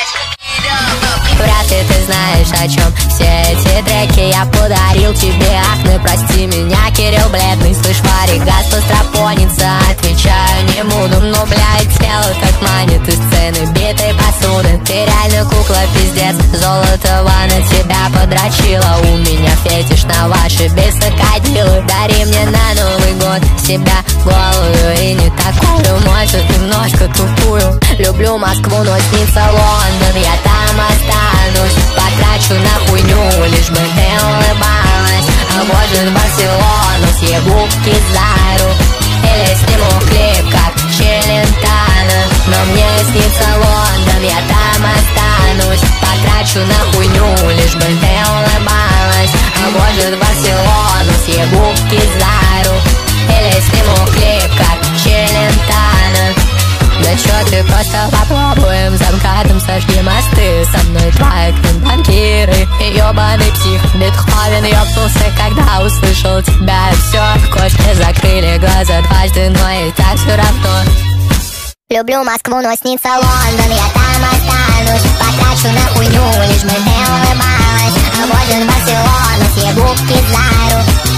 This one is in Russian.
Вряд ли ты знаешь, о чем все эти треки. Я подарил тебе акне, прости меня, Кирилл бледный. Слышь, Варигас постропонится, отвечаю не буду. Но, блядь, тело так манит из сцены битой посуды. Ты реально кукла, пиздец, Золотого на тебя подрочила. У меня фетиш на ваши бесокодилы. Дари мне на Новый год себя голую и не такую, может, немножко тупую. Люблю Москву, но снится Лондон, я там останусь. Потрачу на хуйню, лишь бы ты улыбалась. А может, Барселону съебу Кизару. Или сниму клип, как Челентано. Но мне снится Лондон, я там останусь. Потрачу на хуйню, лишь бы ты улыбалась. А может, Барселону съебу Кизару. Или сниму клип, как Челентано. Да чё ты, просто попробуем, за МКАДом сожги мосты. Со мной твои банкиры и ёбаный псих Бетховен ёбнулся, когда услышал тебя. И всё, кошки закрыли глаза дважды, но и так всё равно. Люблю Москву, но снится Лондон, я там останусь. Потрачу на хуйню, лишь бы ты улыбалась. А может, Барселону съебу Кизару.